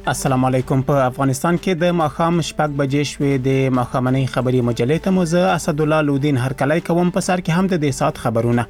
السلام علیکم. په افغانستان کې د ماښام 6 بجې شوې د ماښامنۍ خبري مجلې ته موزه اسد الله لودین هرکلی کوم. په سر کې هم د دې سات خبرونه.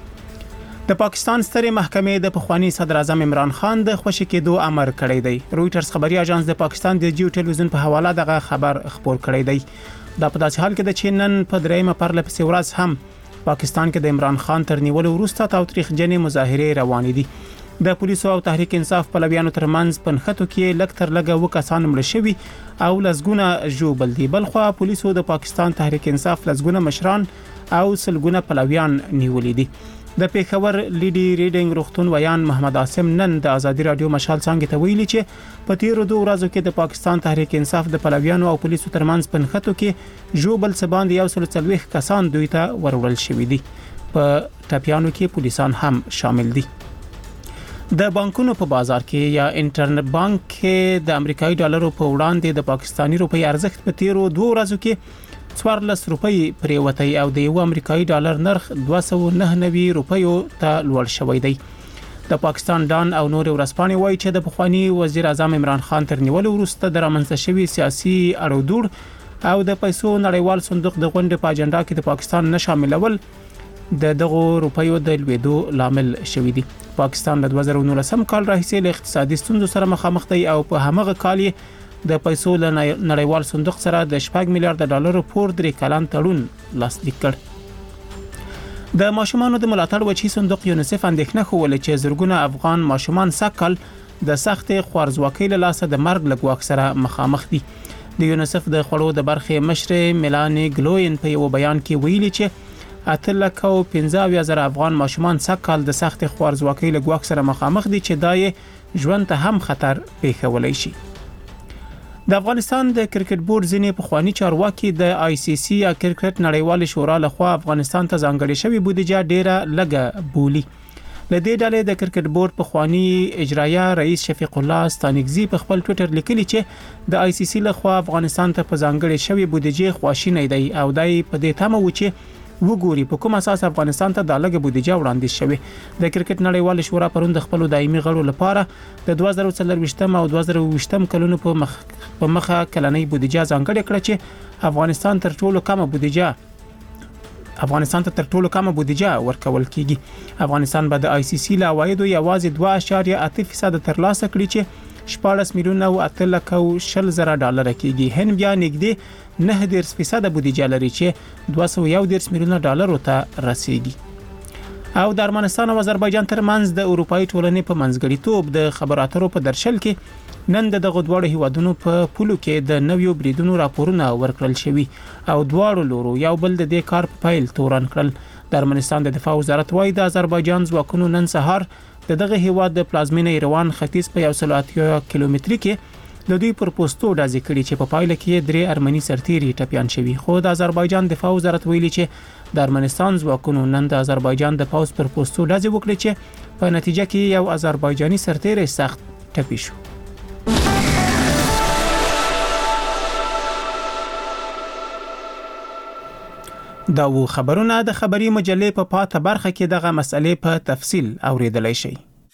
د پاکستان سترې محکمې د پخوانی صدر اعظم عمران خان د خوشی کېدو امر کړی دی. رويټرز خبري اژانس د پاکستان د جیو ټلویزیون په حواله دغه خبر خبر کړی دی. دا په داسې حال کې د چینن په دریمه پرله پسې ورځ هم پاکستان کې د عمران خان تر نیولو وروسته تاوتریخجنې مظاهرې روانې دي. د پولیسو او تحریک انصاف پلویانو ترمنځ پنځه کې لکتر لګه وکسان مړ شوي او لزګونه ژوبل دي. بلخو پولیسو د پاکستان تحریک انصاف لزګونه مشران او سلګونه پلویان نیولې دي. د پیښور لیډي ریډینګ روغتون ویان محمد عاصم نن د ازادي رادیو مشال څنګه ته ویلي چې په تیرو 2 ورځو کې د پاکستان تحریک انصاف د پلویانو او پولیسو ترمنځ پنځه کې ژوبل سباند یو 140 کسان دوی ته ورول شوي دي. په ټپیانو کې پولیسان هم شامل دي. د بانکونو په بازار کې یا انټرنیټ بانک کې د امریکایي ډالرو په وړاندې د پاکستاني روپی ارزښت په تیرو 2 ورځو کې 14 روپۍ پریوتی او د یو امریکایي ډالر نرخ 299 روپیو ته لوړ شوی دی. د پاکستان ډان او نور ورسپانې وایي چې د پخوانی وزیر اعظم عمران خان تر نیولو وروسته د رامنځته شوی سیاسي اړودوړ او د پیسو نړیوال صندوق د غونډې په اجنډا کې د پاکستان نه شاملول د دغه روپیو د لویدو لامل شوی دی. پاکستان د 2019 کال راهیسې له اقتصادي ستونزو سره مخامخ دی او په همغه کال د پیسو له نړیوال صندوق سره د 6 میلیارډ ډالر پور 3 کلن تړون لاسلیک کړ. د ماشومانو د ملاتړ وچی صندوق یونیسف اندېښنه خوله چې زرګونه افغان ماشومان سکل د سخت خوارزواکۍ له لاسه د مرګ له ګواښ سره مخامخ دي. د یونیسف د خړو د برخې مشر میلانی ګلوین په یو بیان کې ویلي چې 8,15,000 افغان ماشومان سکل د سخت خوارزواکۍ له ګواښ سره مخامخ دي چې دای ژوند ته هم خطر پیښولای شي. د افغانستان د کرکټ بورډ ځینې پخوانی چارواکي د آی سی سی یا کرکټ نړیوال شورا لخوا افغانستان ته ځانګړې شوی بودیجه ډیره لګه بولی. لدې ډلې د کرکټ بورډ پخوانی اجرایه رئیس شفیق الله ستانګزی په خپل ټوئیټر لیکلی چې د آی سی سی لخوا افغانستان ته په ځانګړې شوی بودیجه خواشینی دی او دای په دې تمه و چې وګوري په کوم اساس افغانستان ته د لګه بودیجه وړاندې شوی. د کرکټ نړیوال شورا پرون د خپل دایمي غړو لپاره د 2024 او 2020 کلونو په مخه کلنۍ بودیجه ځانګړې کړه چې افغانستان ته تر ټولو کمه بودیجه ورکول کیږي. افغانستان به د آی سی سی له عوایدو یوازې 2.8% ترلاسه کړي چې 14 میلیونه او 8,20,000 ډالر کیږي. هند بیا نږدې 9% بودیجه لري چې 211 میلیونه ډالر ته رسیدي. او د ارمنستان او آذربایجان ترمنځ د اروپאי ټولنې په منځګړیتوب د خبرو اترو په درشل کې نن د دغه دوه هیوادونو په پولو کې د نویو بریدونو راپورونه ورکړل شوي او دواړو لورو یو بل د دې کار په پیل تورن کړل. د ارمنستان د دفاع وزارت وايي د آذربایجان ځواکونو نن سهار دغه هیواد د پلازمینه ایروان ختیځ په 180 کیلومتري کې د دوی پر پوسټو ډازې کړي چې په پایله کې 3 ارمني سرتیري ټپيان شوي. خو د آذربایجان دفاع وزارت ویلي چې د ارمنستان ځواکونو نن د آذربایجان د پوز پر پوسټو ډازې وکړي چې په نتیجه کې یو آذربایجاني سرتیری سخت ټپي شو. دا و خبرونه د خبري مجلې په پاته برخه کې دغه مسلې په تفصیل اوریدلای شئ.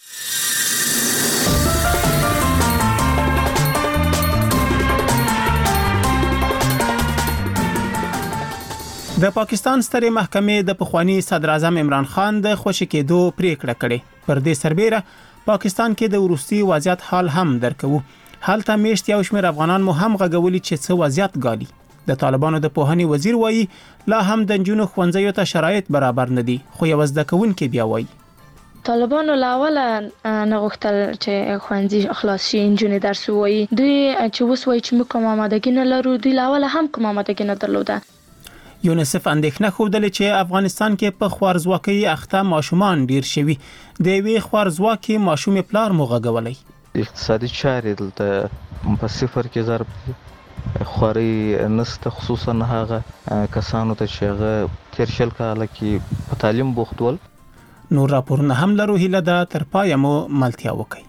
د پاکستان سترې محکمې د پخوانی صدر اعظم عمران خان د خوشی کېدو پریکړه کړې. پر دې سربېره پاکستان کې د وروستي وضعیت حال هم درکو. حالته میشت یو شمېر افغانان مو هم غږولي چې څه وضعیت غالي. د طالبانو د پوهنې وزیر وایي لا هم د جنونو خوندزیو ته شرایط برابر نه دي خو یو زده کوونکي بیا وایي طالبانو لاوله نغوښتل چې خوندزي اخلاص شي انجونې درس وایي دوی چې وس وایي چې موږ کوم آمادګي نه لرو دوی لاوله هم کوم آمادګي نه درلوده. یونیسف اندېښنه خوده چې افغانستان کې په خوارزواکۍ اخته ماشومان ډیر شوي. د یوې خوارزواکۍ ماشوم پلار مو غږولای. اقتصادي چارې دلته په صفر کې ضرب خوري نسته خصوصا هغه کسانو ته چې هغه تیرشل کاله کې په تعلیم بوخت ول. نور راپورونه هم لرو هیله ده تر پای مو ملتیا وکړي.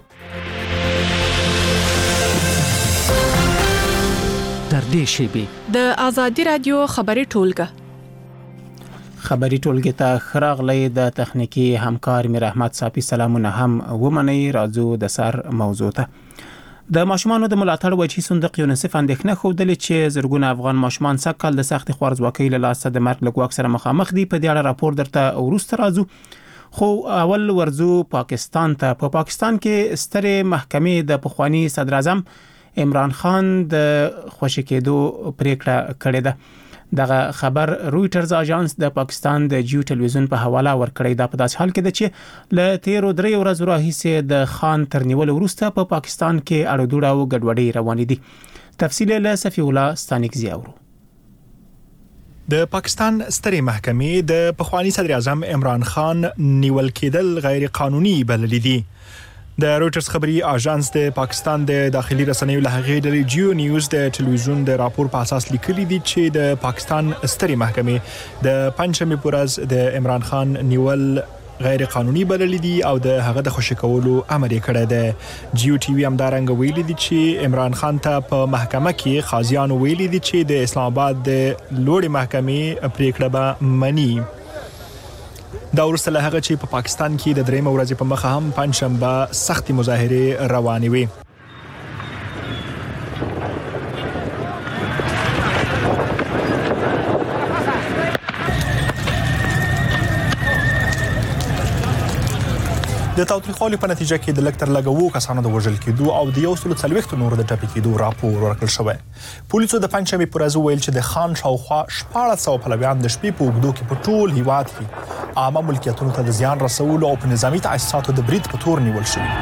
در دې شیبه د ازادي رادیو خبري ټولګه خبري ټولګه ته خراغلی د تخنیکی همکار میر احمد صافي سلامونه هم ومني. راځو د سر موضوع ته. د ماشومانو د ملاتړ وجهي صندوق یونیسف اندېښنه خوده چې زرګونه افغان ماشومان سږ کال د سخت خوارځواکۍ له لاسه د مرګ له ګواښ سره مخامخ دي. په دې اړه راپور درته ورسته راځو، خو اول ورزو پاکستان ته. په پاکستان کې ستره محکمې د پخوانی صدر اعظم عمران خان د خوشی کېدو پریکړه کړې ده. دغه خبر رويټرز اژانس د پاکستان د جیو ټلویزیون په حواله ورکړی ده. په داسې حال کې ده چې له 13 ورځې راهیسې د خان تر نیول وروسته په پاکستان کې اړودوړه او ګډوډي روانې دي. تفصیل له صفی الله ستانکزی اورو. د پاکستان سترې محکمې د پخوانی صدر اعظم عمران خان نیول کېدل غیر قانوني بللي دي. د رويټرز خبري اژانس د پاکستان د داخلي رسنیو له هغې ډلې جیو نیوز د ټلویزیون د راپور په اساس لیکلي دي چې د پاکستان سترې محکمې د پنځمې پورز د عمران خان نیول غیر قانوني بللي دي او د هغه د خوشی کولو امر یې کړی دی. جیو ټي وي همدارنګه ویلي دي چې عمران خان ته په محکمه کې قاضیانو ویلي دي چې د اسلام آباد د لوړې محکمې پریکړه به مني. دا ورسته له هغه چې په پاکستان کې د درېمه ورځې په مخه هم پنځشنبه سختي مظاهره روانې وي. د تاوتریخوالي په نتیجه کې د لکټر لګوو کسانو د وژل کېدو او د 140 نور د ټپي کېدو راپور ورکړل شوی. پولیسو د پنځمې پورز ویل چې د خان شاوخوا 1400 پلویان د شپې په وګړو کې په ټول هیواد کې عامه ملکیتونو ته د زیان رسولو او په نظامی تاسیساتو د برید په تور نیول شوی.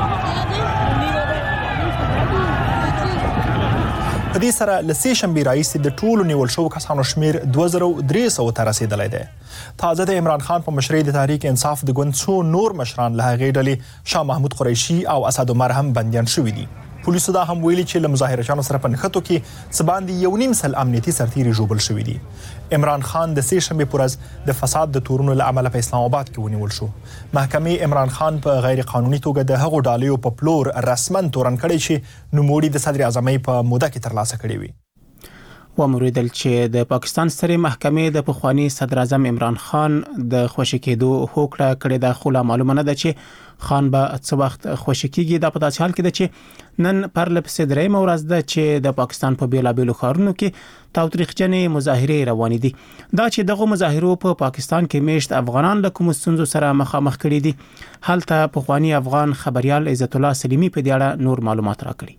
په دې سره لسې شنبې راځي د ټولو نیول شو کسانو شمیر 2300 ته رسیدلی دی. تازه د عمران خان په مشرۍ د تحریک انصاف د ګوند څو نور مشران له هغې ډلې شاه محمود قریشي او اسد عمر هم بندیان شوي دي. پولیسو دا هم ویلي چې له مظاهرچیانو سره په نښتو کې څه باندې 1.5 امنیتي سرتیري ژوبل شوي دي. عمران خان د سې شنبې پر ورځ د فساد د تورونو له امله په اسلام آباد کې ونیول شو. محکمې عمران خان په غیر قانوني توګه د هغو ډالیو په پلور رسمن تورن کړی چې نوموړي د صدر اعظمۍ په موده کې ترلاسه کړی وي. وموریدل چې د پاکستان سترې محکمې د پخوانی صدر اعظم عمران خان د خوشی کېدو هوکړه کړې ده، خو لا معلومه نه ده چې خان به څه وخت خوشی کېږي. دا په داسې حال کې ده چې نن پرلپسې درېمه ورځ ده چې د پاکستان په بیلابیلو ښارونو کې تاوتریخجنې مظاهرې روانې دي. دا چې دغه مظاهرو په پاکستان کې میشت افغانان له کوم ستونزو سره مخامخ کړي دي. هلته پخوانی افغان خبريال عزت الله سلیمی په دې اړه نور معلومات راکړي.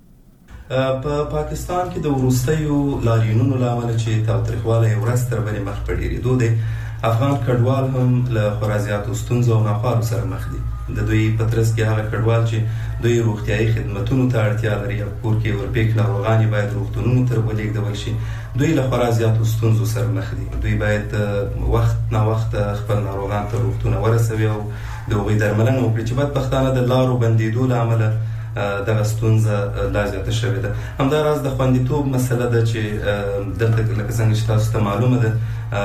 په پاکستان کې د وروستیو لاریونونو لامل چې تاوتریخوالی ورځ تر بلې مخ په ډېرېدو دی، افغان کډوال هم له خورا زیاتو ستونزو او ناخوالو سره مخ دي. د دوی په ترڅ کې هغه کډوال چې دوی روغتیايي خدمتونو ته اړتیا لري او کور کې ورپېښ ناروغان باید روغتونونو ته ولېږدول شي، دوی له خورا زیاتو ستونزو سره مخ دي. دوی باید وخت نا وخت خپل ناروغان ته روغتونه ورسوي او د هغوی درملنه وکړي چې بدبختانه د لارو بندېدو له امله دغه ستونزه لا زیاته شوې ده. همداراز د خوندیتوب مسله ده چې دلته لکه څنګه چې تاسو ته معلومه ده،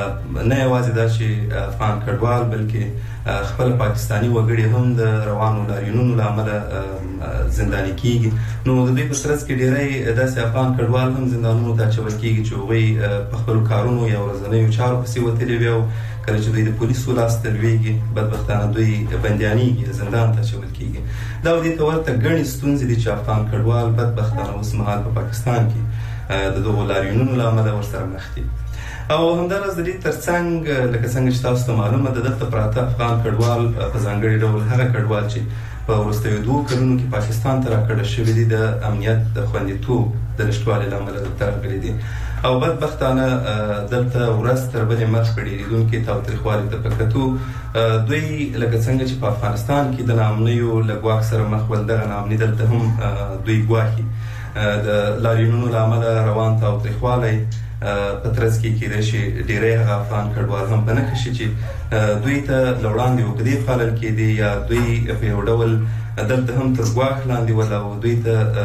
نه یوازې دا چې افغان کډوال بلکې خپل پاکستانی وګړي هم د روانو لاریونونو له امله زنداني کیږي. نو د دې په ترڅ کې ډېری داسې افغان کډوال هم زندانونو ته اچول کیږي چې هغوی په خپلو کارونو یا ورځنیو چارو پسې وتلي وي او کله چې دوی د پولیسو لاسته لویږي بدبختانه دوی بندیانېږي، زندان ته اچول کیږي. دا ودې ته ورته ګڼې ستونزې دي چې افغان کډوال بدبختانه اوس مهال په پاکستان کې د دغو لاریونونو له امله ورسره مخ دي. او همداراز د دې ترڅنګ لکه څنګه چې تاسو ته معلومه ده، دلته پراته افغان کډوال په ځانګړي ډول هغه کډوال چې په وروستیو 2 کلونو کې پاکستان ته راکړه شوي دي د امنیت د خوندیتوب د نشتوالي له امله دلته راغلي دي او بدبختانه دلته ورځ تر بلې مخ په ډېرېدونکي تاوتریخوالي ته په کتو دوی لکه څنګه چې په افغانستان کې د ناامنیو له ګواښ سره مخ ول، دغه ناامني دلته هم دوی ګواښي. د لاریونونو له امله روان تاوتریخوالی په ترڅ کې کېدای شي ډېری هغه افغان کډوال هم په نښه شي چې دوی ته له وړاندې عقدې پالل کېدې یا دوی په یو ډول دلته هم تر ګواښ لاندې ول او دوی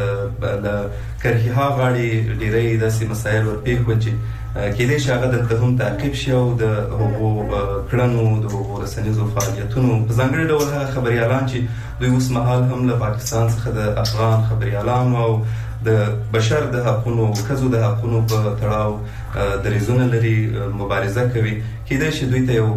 ته له کرهیها غاړې ډېری داسې مسایل ورپېښ ول چې کېدای شي هغه دلته هم تعقیب شي او د هغو کړنو د هغو رسنیزو فعالیتونو په ځانګړي ډول هغه خبریالان چې دوی اوس مهال هم له پاکستان څخه د افغان خبریالانو او د بشر د حقونو او ښځو د حقونو په تړاو دریځونه لري، مبارزه کوي، کېدای شي دوی ته یو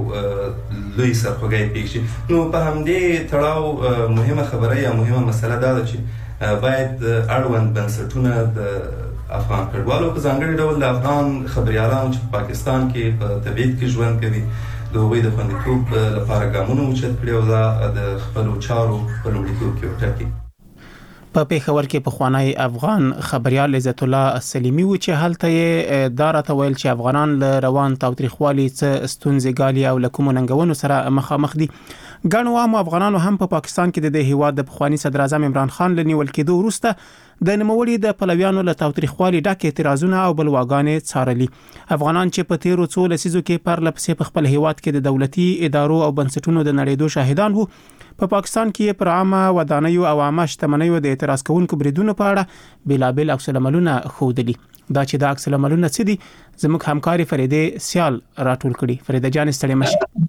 لوی سرخوږی پېښ شي. نو په همدې تړاو مهمه خبره یا مهمه مسله دا ده چې باید اړوند بنسټونه د افغان کډوالو په ځانګړي ډول د افغان خبريالانو چې په پاکستان کې په تبعید کې ژوند کوي د هغوی د خوندیتوب لپاره ګامونه اوچت کړي او دا د خپلو چارو په لومړیتوب کې وټاکي. په پیښور کې پخوانی افغان خبريال عزت الله سلیمی و چې هلته یې دا راته ویل چې افغانان له روان تاوتریخوالي څخه ستونزې ګالي او له کومو ننګونو سره مخامخ دي. ګڼو عام افغانانو هم په پاکستان کې د هیواد د پخوانی صدر اعظم عمران خان له نیول کېدو وروسته د نوموړي د پلویانو له تاوتریخوالي ډک اعتراضونه او بلواګانې څارلي. افغانان چې په تیرو څو لسیزو کې پر لپسې په خپل هیواد کې د دولتي ادارو او بنسټونو د نړیدو شاهدان وو، په پاکستان کې پر عامه ودانیو او عامه شتمنیو د اعتراض کوونکو بریدونو په اړه بلابل عکس العملونه ښودلي. دا چې د عکس العملونه څه دي زموږ همکاري فریده سیال راټول کړي. فریده جان ستړي مشه.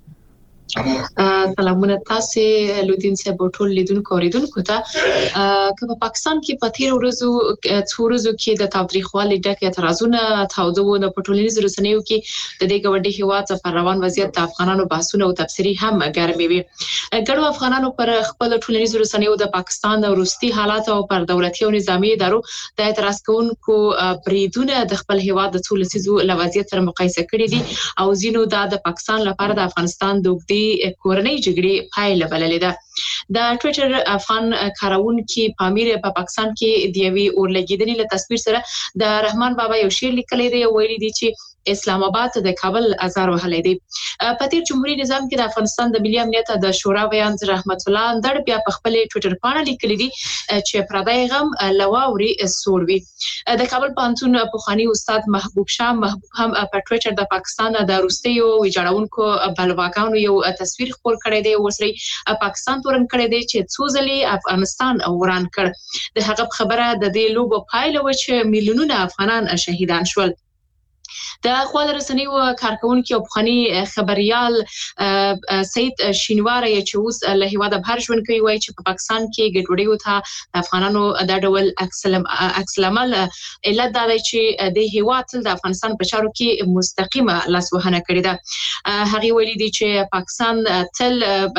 سلامونه تاسو لودین صاحب ټول لیدونکو اوریدونکو ته. که په پاکستان کې په تیر ورځو کې د تاوتریخوالي ډک اعتراضونه تاوده په ټولنیزو رسنیو کې د دې ګوندي هیواد څخه روان وضعیت د افغانانو بحثونه او تبصري هم ګرمي وي. ګڼو افغانانو پر خپل ټولنیزو رسنیو د پاکستان وروستي حالات او پر دولتي او نظامی ادارو د اعتراض کوونکو بریدونه د خپل هیواد د ټول سیزو لوازیت سره مقایسه کړي دي او زینو د پاکستان لپاره د افغانستان د کورنۍ جګړې پایله بللې ده. د ټوئیټر افغان کارونکي پامیر په پاکستان کې د یوې اورلګیدنې له تصویر سره د رحمان بابا یو شعر لیکلی دی او ویلي دی چې اسلام آباد د کابل ازار وهلې دی. په تیر جمهوریت نظام کې د افغانستان د ملي امنیت د شورا بیان رحمت الله اندړ بیا په خپل ټوئیټر باندې لیکلی دی چې پردای غم لواوري سوړوي. د کابل پانتون پوخانی استاد محبوب شاه هم په ټوئیټر د پاکستان د روسیو ویجاړونکو بلواګانو یو تصویر خپور کړی دی او سره پاکستان تورن کړی دی چې څو ځلې افغانستان وران کړ. د هغه خبره د دې لوبو پایله و چې میلیونونه افغانان شهیدان شول. د خپل رسنیو کارکونکو او خاني خبريال سید شینوار چې اوس له هیواده بهر ژوند کوي وایي چې په پاکستان کې ګډوډي ته افغانانو د ډول اکسلمل علت دا دی چې د هیواد د افغانستان په چارو کې مستقیمه لاسوهنه کړې ده. هغه ویلي دی چې پاکستان تل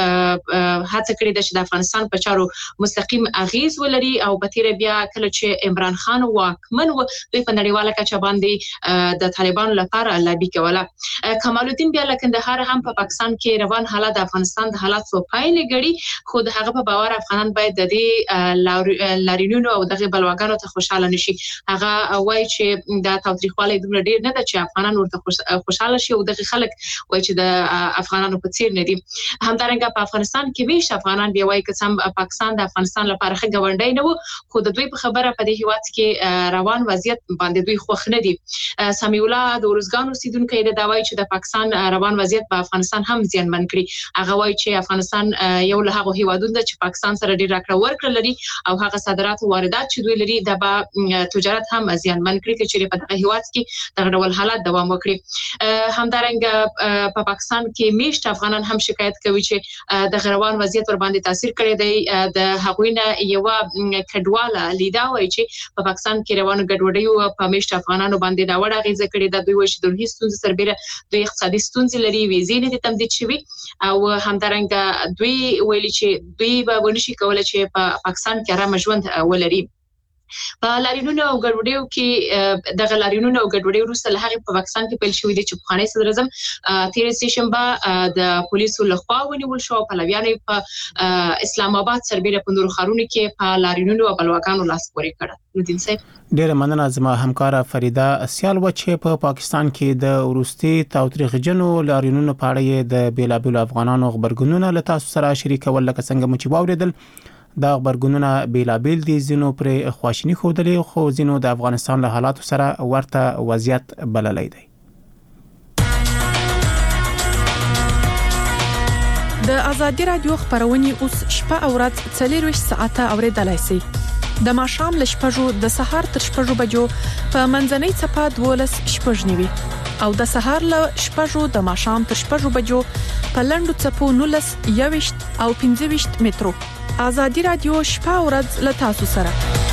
هڅه کړې ده چې د افغانستان په چارو مستقیم اغیز ولري او په تیر بیا کله چې عمران خان واکمن و دوی په نړیواله کچه باندې د طالبانو لپاره لابي کوله. کمال الدین بیا لکندهار هم په پاکستان کې روان حالات د افغانستان د حالات په پایله غړي خو د هغه په باور افغانان باید د دې لارینونو او دغه بلواګانو ته خوشاله نشي. هغه وایي چې د تاوتریخوالي دومره ډیر نه ده چې افغانان ورته خوشاله شي او دغه خلک وایي چې د افغانانو په څیر نه دي. همدارنګه په افغانستان کې ویش افغانان بیا وایي چې سم پاکستان د افغانستان لپاره ښه غونډای نه وو خو د دوی په خبره په دې هیواد کې روان وضعیت باندې دوی خوښ نه دي. سمیع الله د ورزګانو سیدونکو د داوای چې د پاکستان روان وضعیت په افغانستان هم زیانمن کړي. هغه وایي چې افغانستان یو له هغه هیوادونو چې پاکستان سره ډیر راکړه ورکړه لري او هغه صادرات او واردات چې دوی لري د تجارت هم زیانمن کړي چې په دغه هیواد کې دغه ډول حالات دوام وکړي. همدارنګه په پاکستان کې میشت افغانان هم شکایت کوي چې د روان وضعیت ور باندې تاثیر کړی دی. د هغوینه یو کډواله لیدا وایي چې په پاکستان کې روان ګډوډي په میشت افغانانو باندې دا وړه غیزه کړې ده. دوی وایي چې د هیڅ ستونزې سربېره دوی اقتصادي ستونزې لري، ویزې نه تمدید شوي او همدارنګه دوی ویلي چې دوی به ونشي کولای چې په پاکستان کې آرام ژوند ولري. په لارینونو او ګډوډیو کې دغه لارینونو او ګډوډیو وروسته له هغه په پاکستان کې پیل شوې دي چې پخوانی صدر اعظم تیر سشنبه د پولیسو لخوا ونیول شو او پلویانو په اسلام آباد سربېره په نورو ښارونو کې په لارینونو او بلواګانو لاس پورې کړ. لودین صاحب ډېر مننه زما همکاره فریده سیال و چې په پاکستان کې د وروستي تاوتریخجنو لارینونو په اړه د بیلابل افغانانو خبرګونونه له تاسو سره شریکول لکه څنګه مو چې واوریدل. دا خبرګونونه بیلابل دي، ځینو پر خواشینی خوده خو ځینو د افغانستان له حالاتو سره ورته وضعیت بللی دی. د ازادي رادیو خبرونه اوس شپه او ورځ 24 ساعته اوریدلای شئ. د ماښام ل شپږو د سهار تر شپږو بجو په منځنۍ چپه 12 شپږ نیوي او د سهار ل شپږو د ماښام تر شپږو بجو په لندو چپو 19 21 او 25 مترو. ازادي رادیو شپه او ورځ له تاسو سره.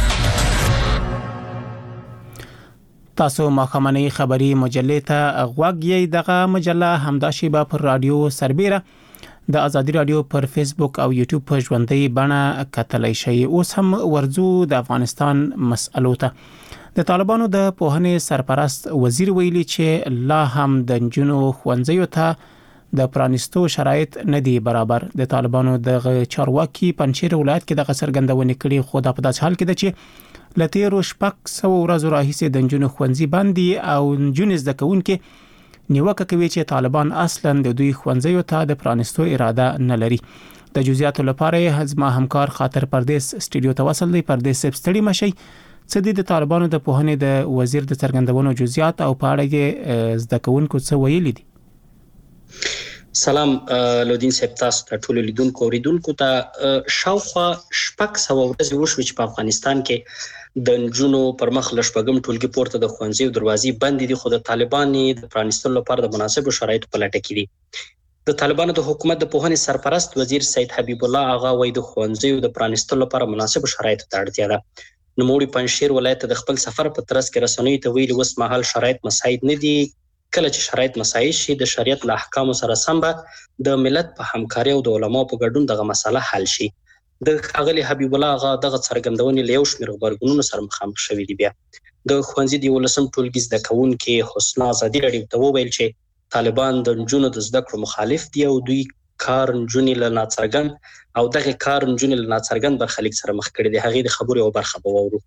تاسو ماخامنۍ خبری مجلې ته غوږ یې. دغه مجله همداشي په رادیو سربېره د ازادي رادیو پر فیسبوک او یوټیوب په ژوندۍ بڼه کتلای شئ. اوس هم ورزو د افغانستان مسألو ته. د طالبانو د پوهنې سرپرست وزیر ویلي چې لا هم د نجونو ښوونځیو ته د پرانستو شرایط نه دي برابر. د طالبانو د چارواکي پنځیر ولایت کې د څرګندونې کړي، خو دا په داسې حال کې ده چې لتیرو شپږ سو ورځو راهیسې د نجونو ښوونځي باندې او نجونې زده کوونکې نیوکه کوي چې طالبان اصلا د دوی ښوونځیو ته د پرانستو اراده نه لري. د جزئیاتو لپاره زما همکار خاطر پردیس سټوډیو ته وصل دی. پردیس ستړي مشي څه د طالبانو د پوهنې د وزیر د څرګندونو جزئیات او په اړه یې زده کوونکو څه ویلي دي؟ سلام لودین صاحب، تاسو ته ټول لیدونکو اوریدونکو ته شاوخوا شپږ سوه ورځې وشوې چې په افغانستان کې د نجونو پر مخ له شپږم ټولګي پورته د ښوونځیو دروازې بندې دي، خو د طالبانو د پرانیستلو لپاره د مناسبو شرایطو په لټه کې دي. د طالبانو د حکومت د پوهنې سرپرست وزیر سید حبیب الله آغا وایي د ښوونځیو د پرانیستلو لپاره مناسبو شرایطو ته اړتیا ده. نوموړي پنځشیر ولایت ته د خپل سفر په ترڅ کې رسنیو ته ویلي اوس مهال شرایط مساعد نه دي. کله چې شرایط مساعد شي د شریعت له احکامو سره سم به د ملت په همکاري او د علماو په ګډون دغه مسله حل شي. د ښاغلي حبیب الله آغا دغه څرګندونې له یو شمېر غبرګونونو سره مخامخ شوي دي. بیا د ښوونځي د 11م ټولګي زده کوونکې حسنا ازادي راډیو ته وویل چې طالبان د نجونو د زده کړو مخالف دي او دوی کار نجونې له ناڅرګند او دغه کار نجونې له ناڅرګند برخلیک سره مخ کړي دي. هغې د خبرو یوه برخه به واورو.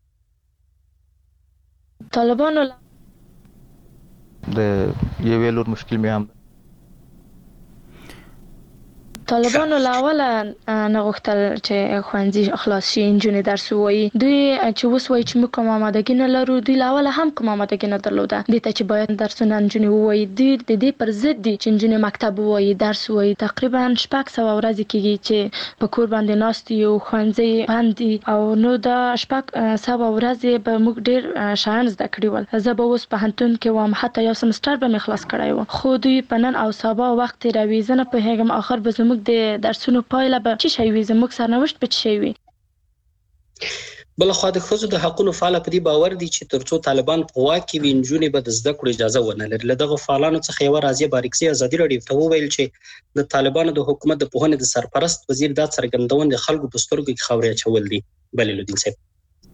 طالبانو د یوې لور مشکل مې هم طالبانو لاوله نغوښتل چې ښوونځي خلاص شي، نجونې درس ووایي. دوی چې اوس وایي چې موږ کوم آمادګي نه لرو، دوی لاوله هم کوم آمادګي نه درلوده دې ته چې باید درسونه نجونې ووایي. دوی د دې پر ضد دي چې نجونې مکتب ووایي، درس ووایي. تقریبا 600 ورځې کېږي چې په کور باندې ناست یو، ښوونځي بند دي او نو دا 600 ورځې به موږ ډېر شیان زده کړي ول. زه به اوس پوهنتون کې وم، حتی یو سمستر به مې خلاص کړی و، خو دوی په نن او سبا وخت تېروي. زه نه پوهېږم آخر به زموږ د درسونو پایله به څه شی وي، زموږ سرنوشت به څه شی وي. بلخوا د ښځو د حقونو فعاله په دې باور دي چې ترڅو طالبان په واک کې وي نجونې به د زده کړو اجازه ونه لري. له دغه فعالانو څخه یوه راضیه باریکزي ازادي راډیو ته وویل چې د طالبانو د حکومت د پوهنې د سرپرست وزیر دا څرګندونه د خلکو په سترګو کې خاورې اچول دي. بلې لودین صاحب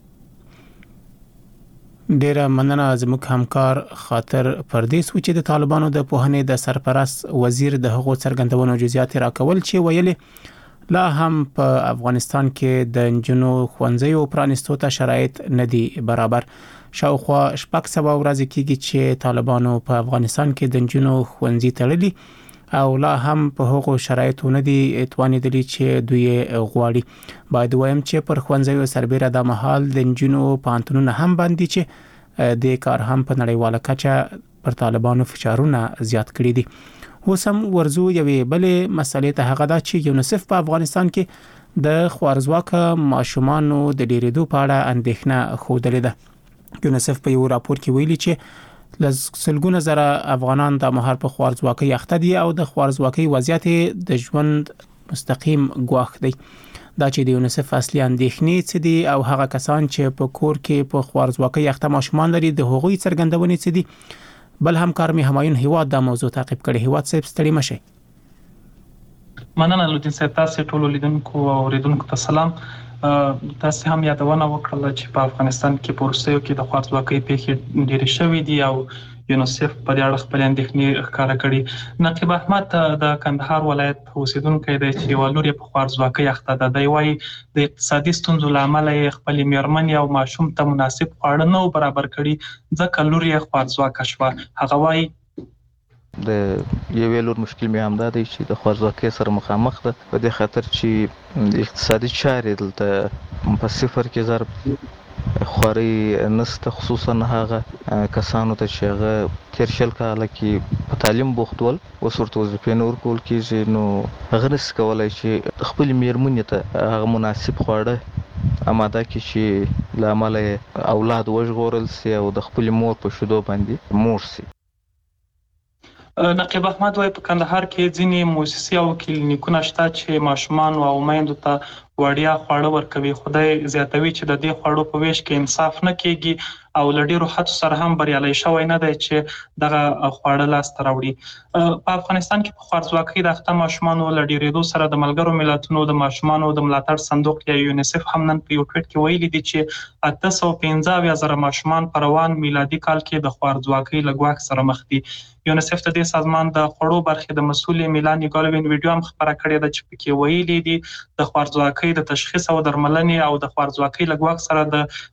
ډیره مننه. زموږ همکار خاطر پردیس و چې د طالبانو د پوهنې د سرپرست وزیر د هغو څرګندونو جزئیات راکول چې ویلي لا هم په افغانستان کې د نجونو ښوونځیو پرانستو ته شرایط نه دي برابر. شاوخوا 600 ورځې کېږي چې طالبانو په افغانستان کې د نجونو ښوونځي تړلي او لا هم په هغو شرایطو نه دي توانېدلي چې دوی غواړي. باید وایم چې پر ښوونځیو سربیره د مهال د نجونو پوهنتونونه هم بند دي چې د کار هم په نړیواله کچه پر طالبانو فشارونه زیات کړي دي. اوس هم ورزو یوې بلې مسلې ته، هغه دا چې یونیسف په افغانستان کې د خوارزواکه ماشومانو د ډېرېدو په اړه اندېښنه ښودلې ده. یونیسف په یو راپور کې ویلي چې لسګونه زره افغانان د مهار په خوارزواکۍ اخته دي او د خوارزواکۍ وضعیت د ژوند مستقیم ګواښ دی. دا چې د یونیسف اصلي اندېښنې څه دي او هغه کسان چې په کور کې په خوارزواکۍ اخته ماشومان لري د هغوی څرګندونې څه دي. بل همکار مې همایون هیواد دا موضوع تعقیب کړي. هیواد صاحب ستړي مشي. مننه لودین صاحب، تاسو ټول لیدونکو او اوریدونکو ته سلام. تاسو هم یادونه وکړه چې په افغانستان کې په وروستیو کې د خوارزواکۍ پیښې ډېرې شوې دي او یونیسف په دې اړه خپل اندېښنې ښکاره کړي. نقیب احمد د کندهار ولایت اوسیدونکی دی چې یوه لور یې په خوارزواکۍ اخته ده. دی وایي د اقتصادي ستونزو له امله یې خپلې مېرمنې او ماشوم ته مناسب خواړه نه و برابر کړي، ځکه لور یې خوارزواکه شوه. هغه وایي د یوې لور مشکل مې هم دا دی چې د خوارزواکۍ سره مخامخ ده، په دې خاطر چې د اقتصادي چارې دلته په صفر کې ضرب دي. خوارۍ نشته، خصوصا هغه کسانو ته چې هغه تېر 20 کاله کې په تعلیم بوخت ول، اوس ورته وظیفې نه ورکول کېږي، نو هغه نشي کولی چې خپلې مېرمنې ته هغه مناسب خواړه اماده کړي چې له امله یې اولاد وژغورل سي او د خپلې مور په شیدو باندې موړ سي. نقیب احمد وایي په کندهار کې ځینې مؤسسې او کلینیکونه شته چې ماشومان او میندو ته وړیا خواړه ورکوي. خدای زیاتوي چې د دې خواړو په ویش کې انصاف نه کیږي او لډیرو حد سره هم بریالي شوی نه دی چې دغه خواړه لاس ته راوړي. په افغانستان کې په خوارځواکۍ د اخته ماشومانو لډیرېدو سره د ملګرو ملتونو د ماشومانو د ملاتړ صندوق یا یونیسف هم نن په یو ټویټ کې ویلي دي چې 815,000 ماشومان په روان میلادي کال کې د خوارځواکۍ له ګواښ سره مخ دي. یونیسف د دې سازمان د خوړو برخې د مسؤل میلانی ګالوین ویډیو هم خبره کړې ده چې پکې ویلي دي د خوارځواکۍ د تشخیص او درملنې او د خوارځواکۍ له ګواښ سره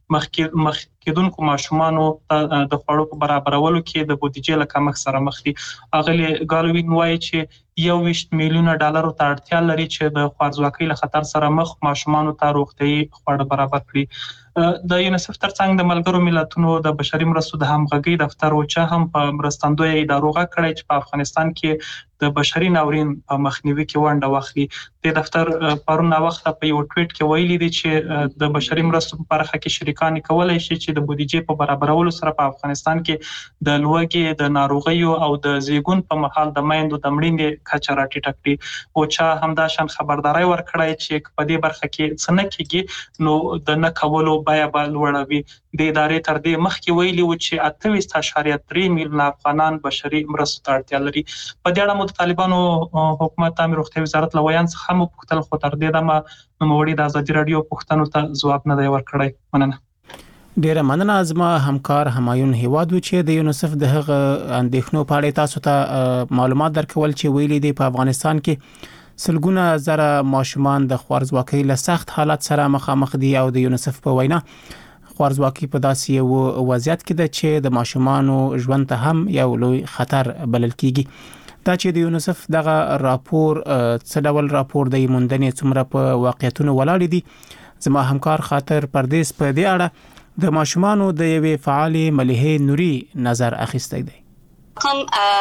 د مخ کېدونکو ماشومانو د خوړو په برابرولو کې د بودیجې له کمښت سره مخ دي. اغلی ګالوین وایي چې 21 میلیونه ډالر ته اړتیا لري چې د خوارځواکۍ له خطر سره مخ ماشومانو ته روغتيایي خواړه برابر کړي. د یونیسف ترڅنګ د ملګرو ملتونو د بشري مرستو د همغږي دفتر اوچا هم په مرستندوی ادارو غږ کړی چې په افغانستان کې د بشري ناورین په مخنیوي کې ونډه واخلي. د دفتر پرون وخت په یو ټویټ کې ویلي دي چې د بشري مرستو په برخه کې شریکان کولای شي چې د بودیجې په برابرولو سره په افغانستان کې د لوږې د ناروغیو او د زیږون په مهال د میندو د مړینې کچه راټیټه کړي. اوچا همدا شان خبرداري ورکړی چې په دې برخه کې څه نه کیږي نو د نه کولو بیا به لوړوي. د ادارې تر دې مخکې ویلي و چې 28.3 میلیونه افغانان بشري مرستو ته اړتیا لري. په دې اړه د طالبانو حکومت امر روغتیا وزارت لویان څخه هم پوښتل خو تر دې دمه نوموړي د ازادي رادیو پوښتنو ته ځواب نه دی ورکړی. مننه. ډیره مننه. ازما همکار همایون هیوادو چې د یونیسف د هغه اندېښنو په اړه تاسو ته معلومات درکول چې ویلي دی په افغانستان کې سلګونه زره ماشومان د خوارځواکۍ له سخت حالت سره مخامخ دي او د یونیسف په وینا خوارځواکۍ په داسې یو وضعیت کې ده چې د ماشومانو ژوند ته هم یو لوی خطر بلل کیږي. دا چې د یونیسف دغه راپور څه ډول راپور دی موندنې څومره په واقعیتونو ولاړ دي زما همکار خاطر پردیس په دې اړه د ماشومانو د یوې فعال مليحه نوري نظر اخیستی دی. کوم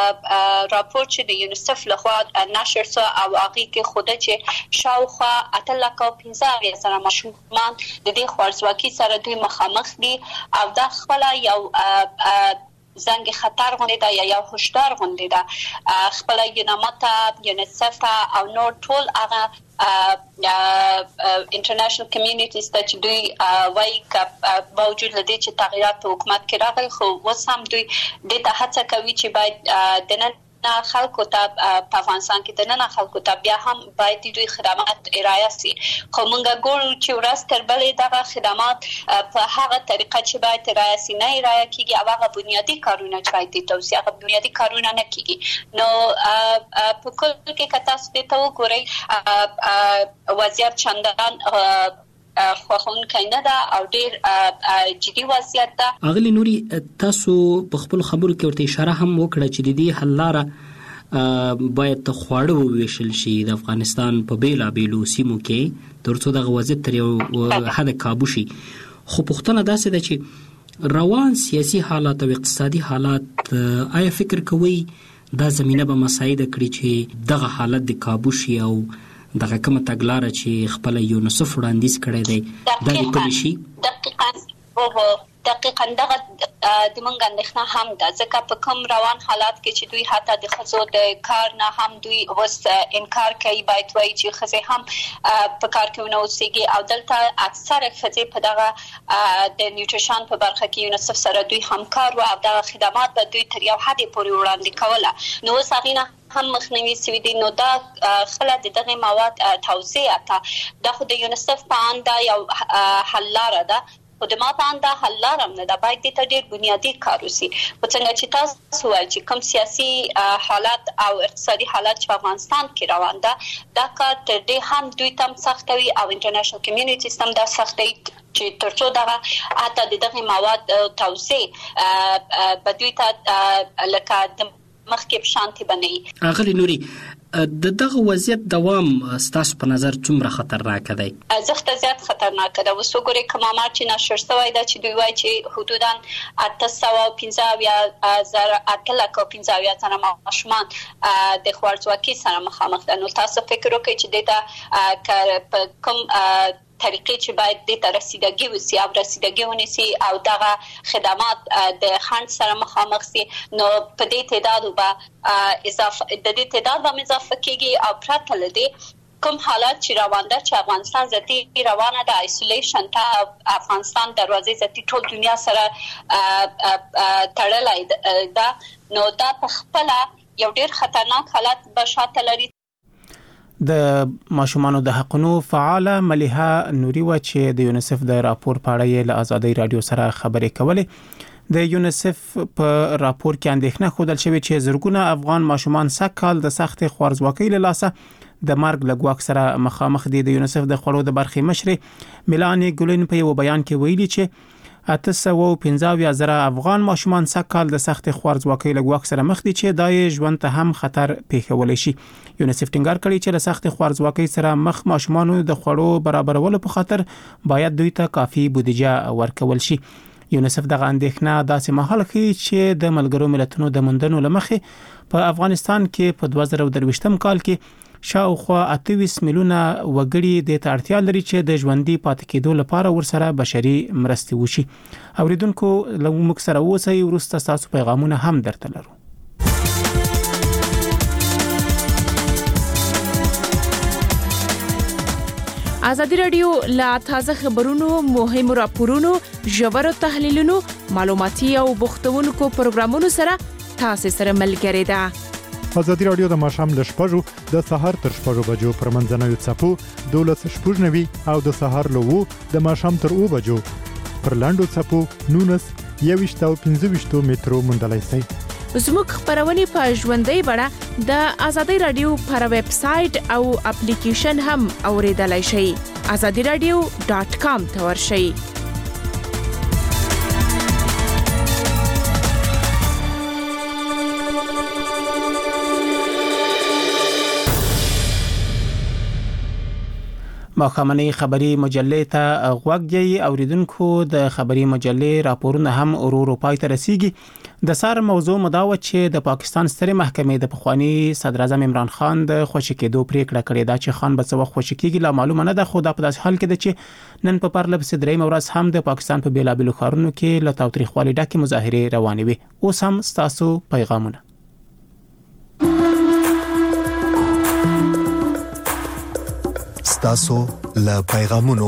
راپور چې د یونیسف لخوا نشر شو او هغه کې خوده چې شاوخوا 815,000 ماشومان د دې خوارځواکۍ سره دوی مخامخ دي او دا خپل یو زنګ خطر غونډه ده یا یو هشدار غونډه ده. خپل یونیسف او نور ټول هغه انټرنیشنل کمیونټیز ته چې دوی وايي ک باوجود لدې چې تغیرات په حکومت کې راغلي خو وسام دوی د ته هڅه کوي چې باید د نن خلکو ته په افغانستان کې د نن خلکو ته بیا هم باید دوی خدمات ارائه سي. خو موږ ګورو چې ورځ تر بلې دغه خدمات په هغه طریقه چې باید ارائه سي نه ارائه کیږي او هغه بنیادی کارونه چې باید توسعه هغه بنیادی کارونه نه کیږي. نو په کل کې کتا څه ته وګورئ وضعیت چندان خوښون کینه ده او ډیر جدي وضعیت ده. اغلی نوري تاسو په خپل خبرو کې ورته اشاره هم وکړه چې د دې حل لاره باید ته خواړه وویشل شي د افغانستان په بیلابیلو سیمو کې ترڅو د وضعیت تر یو حد کابو شي. خو پوښتنه داسې ده چې روان سیاسي حالات او اقتصادي حالات آیا فکر کوي دا زمينه به مساعده کړي چې دغه حالت د کابو شي او دغه کومه تګلارې چې خپل یونیسف وړاندیز کړی دی دا د پولیسي دقیقاً دغه د مونږ اندېښنه هم ده ځکه په کوم روان حالات کې چې دوی حتی د خزو د کار نه هم دوی وس انکار کوي باید وایي چې خزه هم په کار کې ونه اوسېږي او دلته اکثره خزه په دغه د نیوټریشن په برخه کې یونیسف سره دوی همکار او دغه خدمات به دوی تر یو حد پورې وړاندې کوله. نو ساغینه هم مخنیوي سوي دي نو دا خلک دغه مواد توزیع ته د خود یونیسف په انده یو حل لاره ده خو د ما په انده حل لاره نه ده باید د ډېر بنیادی کار وشي. په څنګه چې تاسو وایي چې کوم سیاسي حالات او اقتصادي حالات په افغانستان کې روان ده دا کار تر دې هم دوی تم سختوي او انټرنیشنل کمیونټیز هم دا سختوي چې ترڅو دغه اته دغه مواد توزیع بدوي ته لکه مخکې په شانتي بنئ. اغلی نوري دغه وضعیت دوام ستاسو په نظر څومره خطرناک دی؟ زخت زیات خطرناک ده. وسوګوري کومه چې نشر شوی دا چې دوی وایي چې حدوداً 815,000 ماشومان د خوارځواکۍ سره مخامخ دي. نو تاسو فکر وکړئ چې د کوم طریقې چې باید د رسیدګي وسی او رسیدګي ونیسي او دغه خدمات د خند سره مخامخ سي نو په دې تعداد به اضافه کیږي او پرته لدی کوم حالات چې روان ده چې افغانستان ذاتي روانه د آیسولیشن ته افغانستان دروازې ذاتي ټول دنیا سره تړلای ده نو دا په خپل یو ډیر خطرناک حالت بشاته لري. د ماشومانو د حقوقو فعاله مليحه نوري و چې د یونیسف د راپور په اړه له آزادۍ رادیو سره خبرې کولې. د یونیسف په راپور کې اندېښنه خوده شوې چې زرګونه افغان ماشومان سږ د سخت خوارزواکۍ له لاسه د مرګ له ګواښ سره مخامخ دي. د یونیسف د خوړو د برخې مشر میلانی ګولین په یو بیان کې ویلي چې 815,000 افغان ماشومان سږ د سخت خوارزواکۍ له ګواښ سره مخ دي چې دای ژوند ته هم خطر پیښولی شي. یونیسف ټینګار کړی چې له سخت خوارزواکۍ سره مخ ماشومانو د خوړو برابرولو په خاطر باید دوی ته کافي بودیجه ورکول شي. یونیسف دغه اندېښنه داسې مهال ښیي چې د ملګرو ملتونو د موندنو لمخې په افغانستان کې په 2023 کال کې شاوخوا 28 میلیونه وګړي د اړتیا لري چې د ژوندۍ پاتې کېدو لپاره ورسره بشري مرستې وشي. اوریدونکو موږ سره اوسئ، وروسته تاسو پیغامونه هم درته لرو. ازادي رادیو لا تازه خبرونو، مهم راپورونو، ژور تحلیلونو، معلوماتي او بوختونکو پروګرامونو سره تاسو سره ملګری ده. ازادي رادیو د ماښام ل 6:00 د سحر تر 6:00 بجو پر منځنوي څپو 12:90 او د سحر له 2 د ماښام تر 2 بجو پر لاندو څپو 19 او 15 مترو مندلای شي. زموږ خبرونه په ژوندۍ بڼه د ازادي رادیو پر ویب سټ او اپلیکیشن هم اوریدلای شئ. azadiradio.com ته ورشئ. ماخامنۍ خبری مجلې ته غوږی اوریدونکو د خبری مجلې راپورونه هم ورو پای ته رسیږي. د سار موضوع مداوت چې د پاکستان سترې محکمې د پخوانی صدر اعظم عمران خان د خوشی کېدو پریکړه کړې ده چې خان به څو خوشی کېږي لا معلومه نه ده، خو دا په داسې حال کې ده چې نن په پرله پسې درېم ورځ هم د پاکستان په بیلابلو ښارونو کې له تاوتریخوالي ډکې مظاهرې روانې وي. اوس هم ستاسو پیغامونه. تاسو له پیغامونو.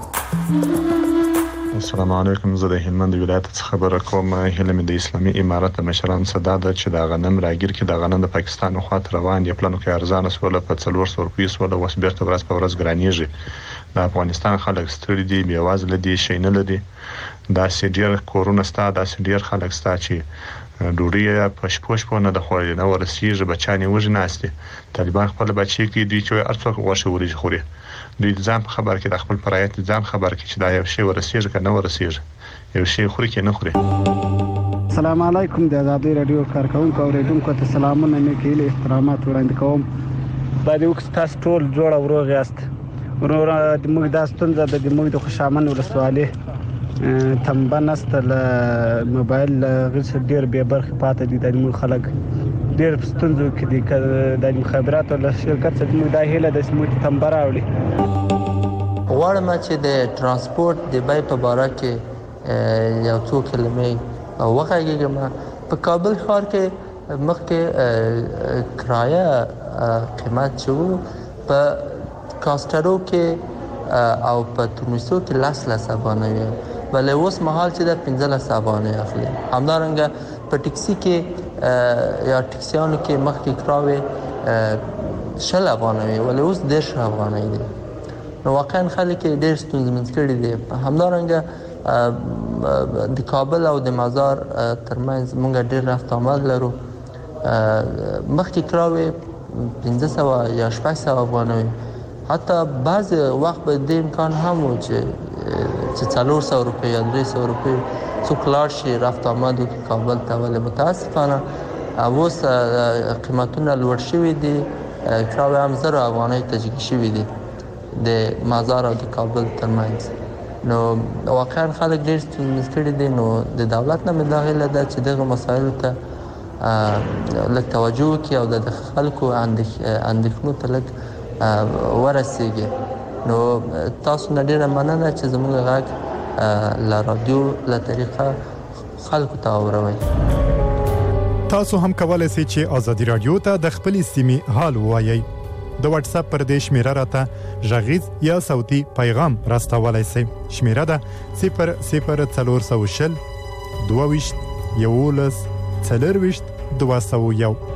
السلام علیکم، زه د هلمند ولایت څخه خبره کوم. هله مې د اسلامي امارت مشران صدا ده چې د غنم راګیر کې د غنم د پاکستان خوا ته روان دي. پلانو کې ارزانه سوله په 400 روپیو سوله وس بیرته ورځ په ورځ ګرانیږي. د افغانستان خلک ستړي دي، بیوازله دي، شي نه لري. دا سډیر کورونه ستا، دا سډیر خلک ستا چې ډوډۍ په شپو نه د خوړل نه ورسیږي، بچانی وژناستي. طالبان خپل بچی کې دوی چې ارڅوک غوښه وريږي خوري. دوی ځان خبر کې د خپل پرایت ځان خبر کې چې دا یو شی ورسیږي کنه ورسیږي، یو شی خوري کې نه خوري. السلام علیکم، د آزادۍ رادیو کارکونکو اوریدونکو ته سلامونه مې کېله احترامات وړاندې کوم. باندې وخت تاسو ټول جوړ او روغ یاست. ورور د موږ د ستونزه د موږ د خوشامن ولسوالۍ تمبنست له موبایل غوښ ډیر به برخه پاتې دي. د موږ خلک ډیر ستونزو کې دي. د مخابراتو له شرکت څخه موږ د هیله د سموت تمبر راوړي. غواړم چې د ترانسپورت د بای په باره کې یو څو کلمې وغږیږم. په کابل ښار کې مخکې کرایه قیمت شو په کاسترو کې او په تونسو کې لاس افغانۍ، بلې اوس مهال چې د 15 افغانۍ اخلي. همدارنګه په ټیکسي کې یا ټیکسیانو کې مخکې کراوي 10 افغانۍ ولې اوس 10 افغانۍ دي. نو واقعا خلک ډېر ستونزمن کړي دي. همدارنګه د کابل او د مزار ترمنځ موږ ډېر رفت آمد لرو. مخکې کراوي 1500 یا 600 افغانۍ، حتی بعض وخت به د امکان هم و چې 400 روپۍ یا 300 روپۍ څوک لاړ شي رفت آمد وکړي کابل ته. ولې متاسفانه اوس قیمتونه لوړ شوي دي. کراوي هم 1000 افغانۍ تجګي شوي دي د مزار او د کابل ترمنځ. نو واقعا خلک ډېر ستونزمن کړي دي. نو د دولت نه مداخله ده چې دغه مسایلو ته لږ توجه وکړي او د خلکو اندېښنو ته لږ ورسیږي. نو تاسو نه ډېره مننه چې زموږ غږ له رادیو له طریقه خلکو ته اوروئ. تاسو هم کولای شئ چې آزادي رادیو ته د خپل سیمې حال ووایئ. د واتس اپ پر دې شمیره راته ژغیز یا صوتي پیغام راستولای شئ. شمیره ده 00400 22 11 24 201.